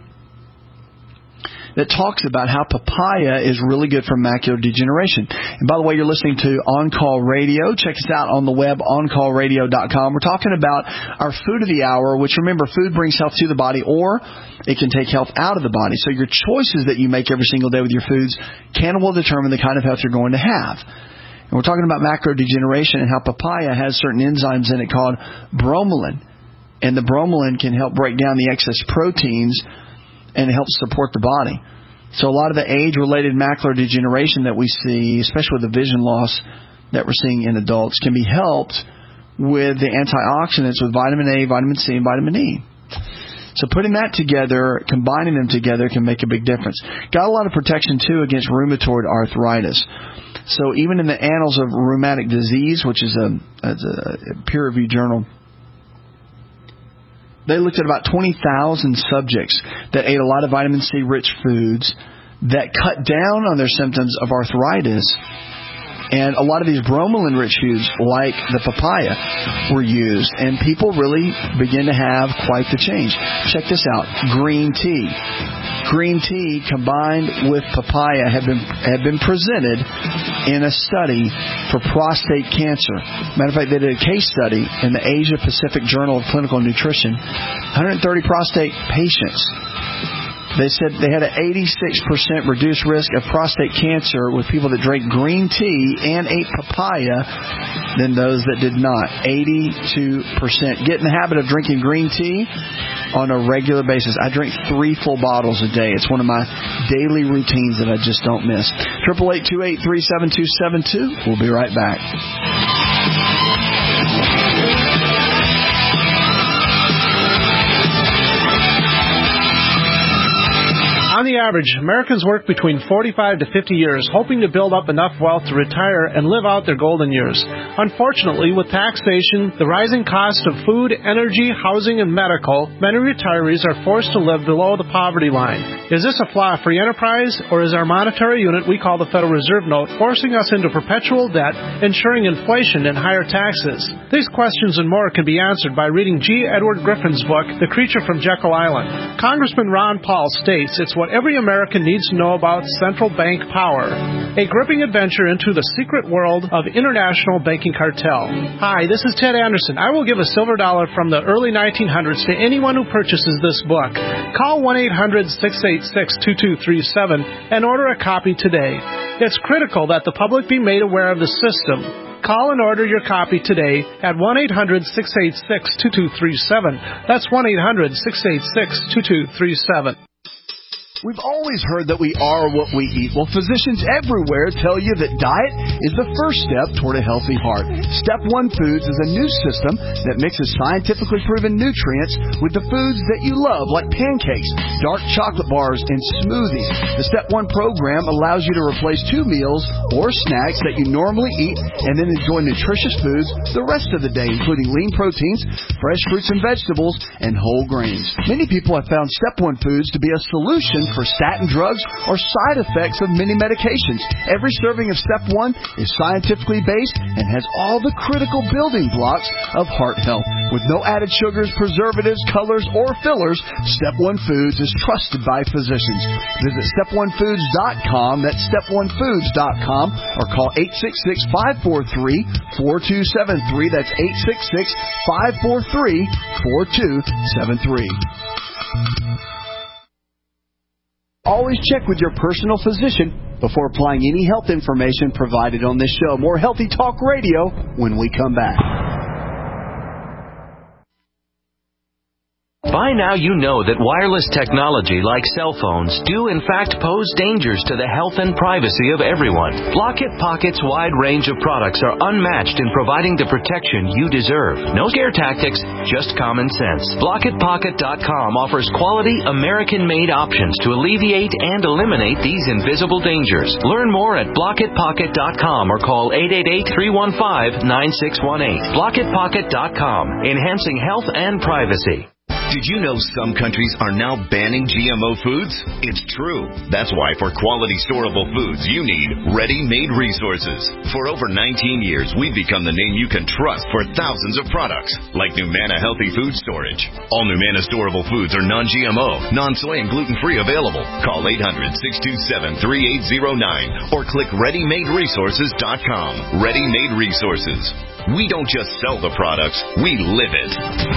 that talks about how papaya is really good for macular degeneration. And by the way, you're listening to On Call Radio. Check us out on the web, on call radio dot com. We're talking about our food of the hour, which, remember, food brings health to the body, or it can take health out of the body. So your choices that you make every single day with your foods can will determine the kind of health you're going to have. And we're talking about macular degeneration and how papaya has certain enzymes in it called bromelain. And the bromelain can help break down the excess proteins and it helps support the body. So a lot of the age-related macular degeneration that we see, especially with the vision loss that we're seeing in adults, can be helped with the antioxidants with vitamin A, vitamin C, and vitamin E. So putting that together, combining them together, can make a big difference. Got a lot of protection, too, against rheumatoid arthritis. So even in the Annals of Rheumatic Disease, which is a, a peer-reviewed journal, they looked at about twenty thousand subjects that ate a lot of vitamin C-rich foods that cut down on their symptoms of arthritis. And a lot of these bromelain-rich foods, like the papaya, were used. And people really begin to have quite the change. Check this out. Green tea. Green tea combined with papaya have been have been presented in a study for prostate cancer. Matter of fact, they did a case study in the Asia Pacific Journal of Clinical Nutrition. one hundred thirty prostate patients. They said they had an eighty-six percent reduced risk of prostate cancer with people that drank green tea and ate papaya than those that did not. eighty-two percent. Get in the habit of drinking green tea on a regular basis. I drink three full bottles a day. It's one of my daily routines that I just don't miss. eight eight eight, two eight three, seven two seven two. We'll be right back. On the average, Americans work between forty-five to fifty years, hoping to build up enough wealth to retire and live out their golden years. Unfortunately, with taxation, the rising cost of food, energy, housing, and medical, many retirees are forced to live below the poverty line. Is this a flaw free enterprise, or is our monetary unit we call the Federal Reserve Note forcing us into perpetual debt, ensuring inflation and higher taxes? These questions and more can be answered by reading G. Edward Griffin's book, The Creature from Jekyll Island. Congressman Ron Paul states it's what every American needs to know about central bank power. A gripping adventure into the secret world of international banking cartel. Hi, this is Ted Anderson. I will give a silver dollar from the early nineteen hundreds to anyone who purchases this book. Call one eight hundred, six eight six, two two three seven and order a copy today. It's critical that the public be made aware of the system. Call and order your copy today at one eight hundred, six eight six, two two three seven. That's one eight hundred, six eight six, two two three seven. We've always heard that we are what we eat. Well, physicians everywhere tell you that diet is the first step toward a healthy heart. Step One Foods is a new system that mixes scientifically proven nutrients with the foods that you love, like pancakes, dark chocolate bars, and smoothies. The Step One program allows you to replace two meals or snacks that you normally eat and then enjoy nutritious foods the rest of the day, including lean proteins, fresh fruits and vegetables, and whole grains. Many people have found Step One Foods to be a solution for statin drugs or side effects of many medications. Every serving of Step One is scientifically based and has all the critical building blocks of heart health. With no added sugars, preservatives, colors, or fillers, Step One Foods is trusted by physicians. Visit step one foods dot com, that's step one foods dot com, or call eight six six, five four three, four two seven three, that's eight six six, five four three, four two seven three. Always check with your personal physician before applying any health information provided on this show. More Healthy Talk Radio when we come back. By now you know that wireless technology like cell phones do in fact pose dangers to the health and privacy of everyone. Blockit Pocket's wide range of products are unmatched in providing the protection you deserve. No scare tactics, just common sense. Blockit Pocket dot com offers quality American-made options to alleviate and eliminate these invisible dangers. Learn more at Blockit Pocket dot com or call eight eight eight, three one five, nine six one eight. Blockit Pocket dot com, enhancing health and privacy. Did you know some countries are now banning G M O foods? It's true. That's why for quality storable foods, you need ready-made resources. For over nineteen years, we've become the name you can trust for thousands of products, like Numana Healthy Food Storage. All Numana storable foods are non-G M O, non-soy, and gluten-free available. Call eight hundred, six two seven, three eight zero nine or click ready made resources dot com. Ready-Made Resources. We don't just sell the products, we live it.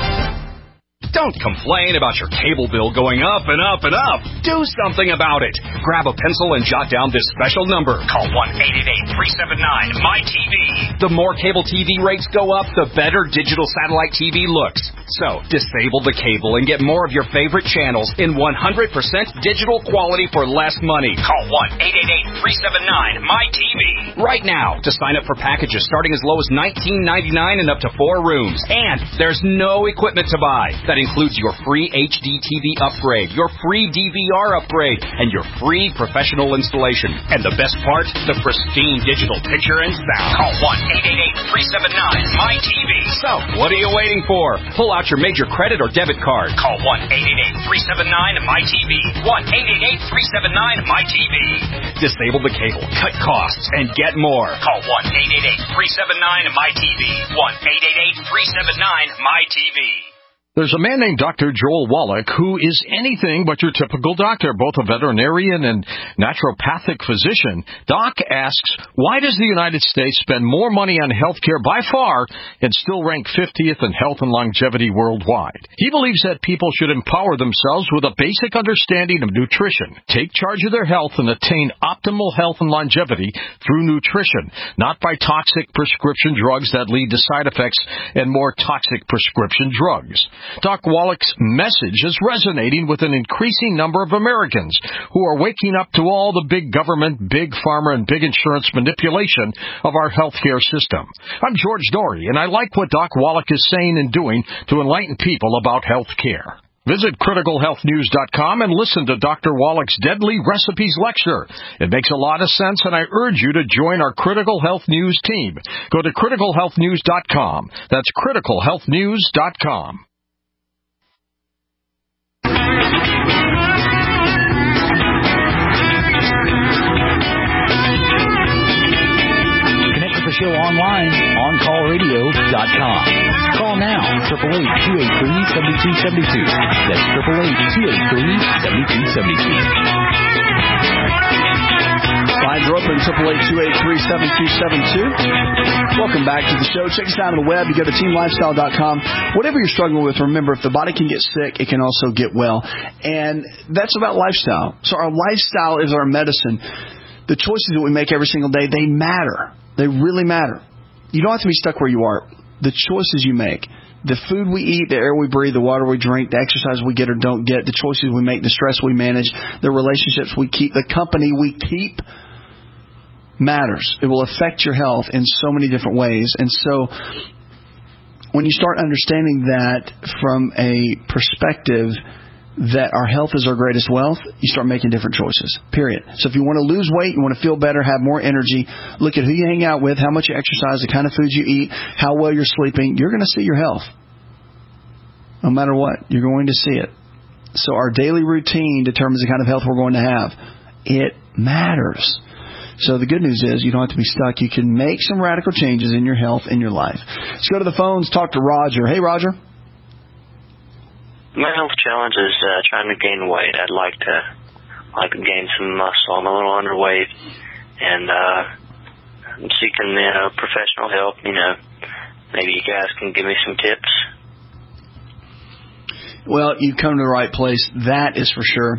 Don't complain about your cable bill going up and up and up. Do something about it. Grab a pencil and jot down this special number. Call one eight eight eight, three seven nine, M Y T V. The more cable T V rates go up, the better digital satellite T V looks. So, disable the cable and get more of your favorite channels in one hundred percent digital quality for less money. Call one eight eight eight, three seven nine, M Y T V right now to sign up for packages starting as low as nineteen ninety-nine and up to four rooms. And there's no equipment to buy. That includes your free H D T V upgrade, your free D V R upgrade, and your free professional installation. And the best part, the pristine digital picture and sound. Call one eight eight eight, three seven nine, M Y T V. So, what are you waiting for? Pull out your major credit or debit card. Call one eight eight eight, three seven nine, M Y T V. one eight eight eight, three seven nine, M Y T V. Disable the cable, cut costs, and get more. Call one eight eight eight, three seven nine, M Y T V. one eight eight eight, three seven nine, M Y T V. There's a man named Doctor Joel Wallach who is anything but your typical doctor, both a veterinarian and naturopathic physician. Doc asks, why does the United States spend more money on health care by far and still rank fiftieth in health and longevity worldwide? He believes that people should empower themselves with a basic understanding of nutrition, take charge of their health, and attain optimal health and longevity through nutrition, not by toxic prescription drugs that lead to side effects and more toxic prescription drugs. Doc Wallach's message is resonating with an increasing number of Americans who are waking up to all the big government, big pharma, and big insurance manipulation of our healthcare system. I'm George Dory, and I like what Doc Wallach is saying and doing to enlighten people about health care. Visit critical health news dot com and listen to Doctor Wallach's Deadly Recipes lecture. It makes a lot of sense, and I urge you to join our Critical Health News team. Go to critical health news dot com. That's critical health news dot com. Connect with the show online, on call radio dot com. Call now, eight eight eight, two eight three, seven two seven two. That's eight eight eight, two eight three, seven two seven two. Lines are open, eight eight eight, two eight three, seven two seven two. Welcome back to the show. Check us out on the web. You go to team lifestyle dot com. Whatever you're struggling with, remember, if the body can get sick, it can also get well. And that's about lifestyle. So our lifestyle is our medicine. The choices that we make every single day, they matter. They really matter. You don't have to be stuck where you are. The choices you make, the food we eat, the air we breathe, the water we drink, the exercise we get or don't get, the choices we make, the stress we manage, the relationships we keep, the company we keep matters. It will affect your health in so many different ways. And so when you start understanding that from a perspective that our health is our greatest wealth, you start making different choices, period. So if you want to lose weight, you want to feel better, have more energy, look at who you hang out with, how much you exercise, the kind of foods you eat, how well you're sleeping, you're going to see your health. No matter what, you're going to see it. So our daily routine determines the kind of health we're going to have. It matters. So the good news is you don't have to be stuck. You can make some radical changes in your health, in your life. Let's go to the phones, talk to Roger. Hey, Roger. My health challenge is uh, trying to gain weight. I'd like to like to gain some muscle. I'm a little underweight, and uh, I'm seeking you know, professional help. You know, maybe you guys can give me some tips. Well, you've come to the right place. That is for sure.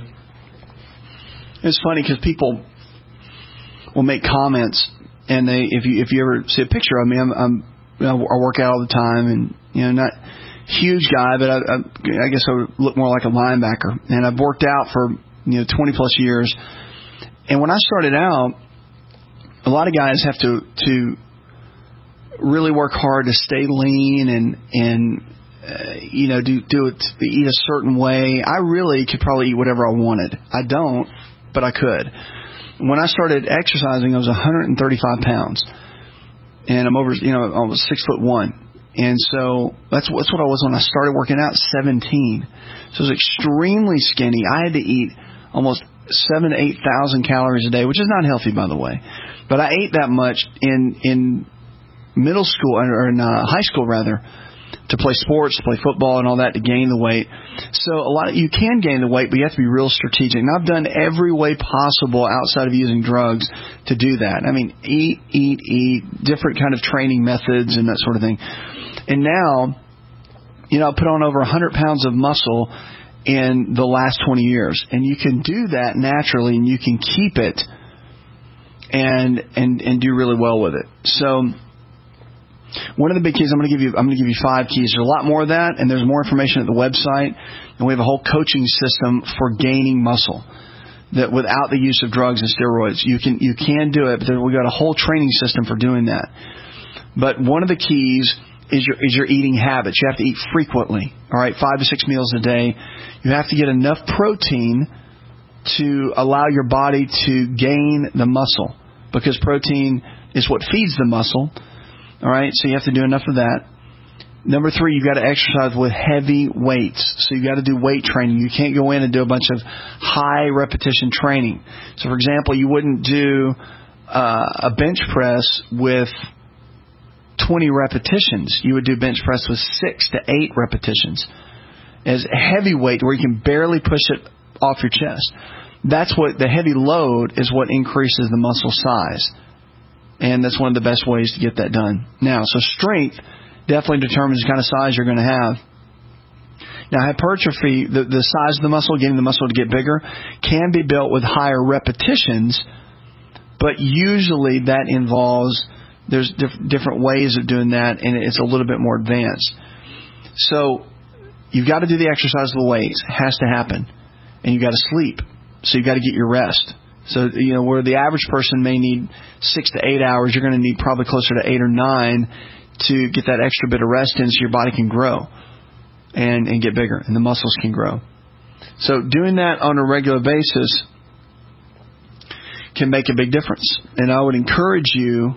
It's funny because people will make comments, and they if you if you ever see a picture of me, I'm, I'm you know, I work out all the time, and you know not. Huge guy, but I, I, I guess I would look more like a linebacker. And I've worked out for you know twenty plus years. And when I started out, a lot of guys have to to really work hard to stay lean and and uh, you know do do it eat a certain way. I really could probably eat whatever I wanted. I don't, but I could. When I started exercising, I was one hundred thirty-five pounds, and I'm over you know I was six foot one. And so that's, that's what I was when I started working out, seventeen. So I was extremely skinny. I had to eat almost seven to eight thousand calories a day, which is not healthy, by the way. But I ate that much in in middle school or in uh, high school rather, to play sports, to play football, and all that to gain the weight. So a lot of you can gain the weight, but you have to be real strategic. And I've done every way possible outside of using drugs to do that. I mean, eat, eat, eat, different kind of training methods and that sort of thing. And now, you know, I put on over one hundred pounds of muscle in the last twenty years. And you can do that naturally, and you can keep it and and and do really well with it. So one of the big keys, I'm going to give you I'm going to give you five keys. There's a lot more of that, and there's more information at the website. And we have a whole coaching system for gaining muscle that without the use of drugs and steroids. You can you can do it, but we've got a whole training system for doing that. But one of the keys is your is your eating habits. You have to eat frequently, all right, five to six meals a day. You have to get enough protein to allow your body to gain the muscle, because protein is what feeds the muscle, all right? So you have to do enough of that. Number three, you've got to exercise with heavy weights. So you've got to do weight training. You can't go in and do a bunch of high repetition training. So, for example, you wouldn't do uh, a bench press with twenty repetitions. You would do bench press with six to eight repetitions. as heavy weight where you can barely push it off your chest. That's what the heavy load is what increases the muscle size. And that's one of the best ways to get that done. Now, so strength definitely determines the kind of size you're going to have. Now, hypertrophy, the, the size of the muscle, getting the muscle to get bigger, can be built with higher repetitions, but usually that involves, there's diff- different ways of doing that, and it's a little bit more advanced. So you've got to do the exercise of the weights. It has to happen. And you've got to sleep. So you've got to get your rest. So, you know, where the average person may need six to eight hours, you're going to need probably closer to eight or nine to get that extra bit of rest in so your body can grow and, and get bigger and the muscles can grow. So doing that on a regular basis can make a big difference. And I would encourage you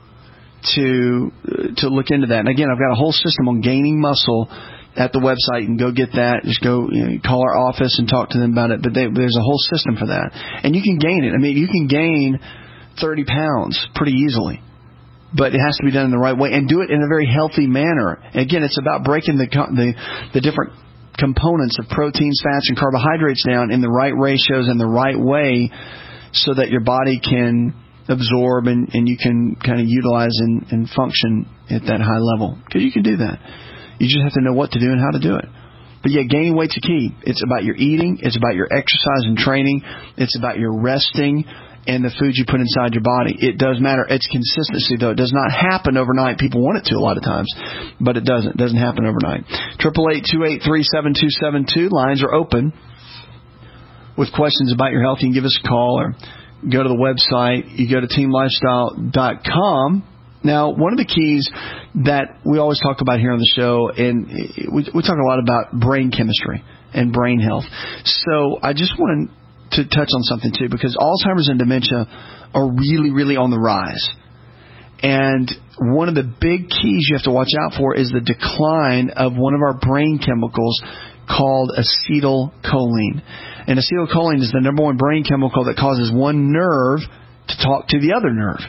to to look into that. And again, I've got a whole system on gaining muscle at the website. You can go get that. Just go, you know, call our office and talk to them about it. But they, there's a whole system for that. And you can gain it. I mean, you can gain thirty pounds pretty easily. But it has to be done in the right way and do it in a very healthy manner. And again, it's about breaking the the, the different components of proteins, fats, and carbohydrates down in the right ratios and the right way so that your body can absorb and, and you can kind of utilize and, and function at that high level. Because you can do that. You just have to know what to do and how to do it. But yeah, gaining weight's a key. It's about your eating. It's about your exercise and training. It's about your resting and the food you put inside your body. It does matter. It's consistency, though. It does not happen overnight. People want it to a lot of times, but it doesn't. It doesn't happen overnight. eight eight eight, two eight three, seven two seven two. Lines are open. With questions about your health, you can give us a call or go to the website. You go to team lifestyle dot com. Now, one of the keys that we always talk about here on the show, and we, we talk a lot about brain chemistry and brain health. So I just wanted to touch on something, too, because Alzheimer's and dementia are really, really on the rise. And one of the big keys you have to watch out for is the decline of one of our brain chemicals called acetylcholine. And acetylcholine is the number one brain chemical that causes one nerve to talk to the other nerve.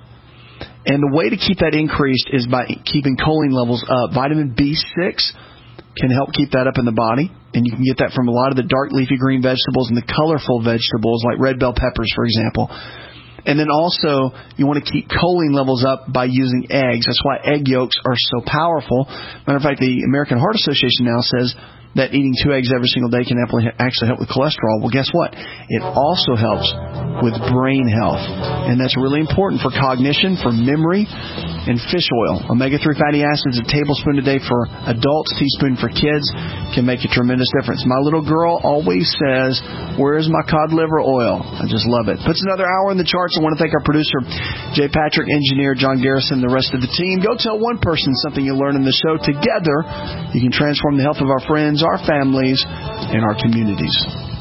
And the way to keep that increased is by keeping choline levels up. Vitamin B six can help keep that up in the body. And you can get that from a lot of the dark leafy green vegetables and the colorful vegetables like red bell peppers, for example. And then also you want to keep choline levels up by using eggs. That's why egg yolks are so powerful. Matter of fact, the American Heart Association now says that eating two eggs every single day can actually help with cholesterol. Well, guess what? It also helps with brain health. And that's really important for cognition, for memory, and fish oil. omega three fatty acids, a tablespoon a day for adults, teaspoon for kids, can make a tremendous difference. My little girl always says, "Where's my cod liver oil?" I just love it. Puts another hour in the charts. I want to thank our producer, Jay Patrick, engineer John Garrison, the rest of the team. Go tell one person something you learn in the show. Together, you can transform the health of our friends, our families, and our communities.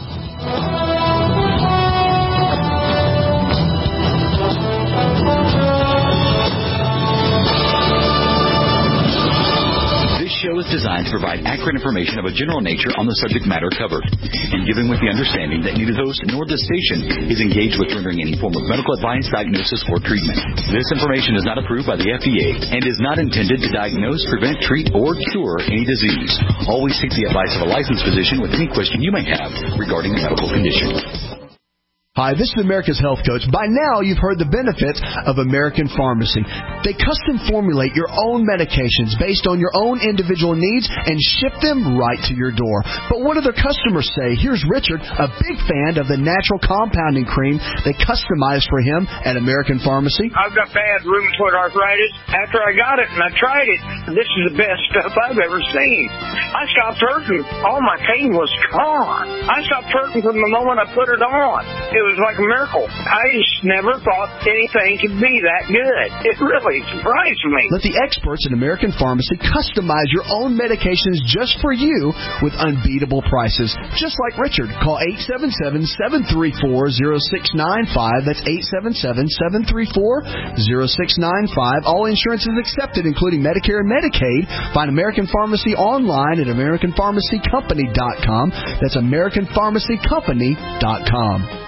Show is designed to provide accurate information of a general nature on the subject matter covered, and given with the understanding that neither host nor the station is engaged with rendering any form of medical advice, diagnosis, or treatment. This information is not approved by the F D A and is not intended to diagnose, prevent, treat, or cure any disease. Always seek the advice of a licensed physician with any question you may have regarding a medical condition. Hi, this is America's Health Coach. By now, you've heard the benefits of American Pharmacy. They custom formulate your own medications based on your own individual needs and ship them right to your door. But what do their customers say? Here's Richard, a big fan of the natural compounding cream they customized for him at American Pharmacy. I've got bad rheumatoid arthritis. After I got it and I tried it, this is the best stuff I've ever seen. I stopped hurting. All my pain was gone. I stopped hurting from the moment I put it on. It It was like a miracle. I just never thought anything could be that good. It really surprised me. Let the experts at American Pharmacy customize your own medications just for you with unbeatable prices. Just like Richard. Call eight seven seven, seven three four, zero six nine five. That's eight seven seven, seven three four, zero six nine five. All insurance is accepted, including Medicare and Medicaid. Find American Pharmacy online at American Pharmacy Company dot com. That's American Pharmacy Company dot com.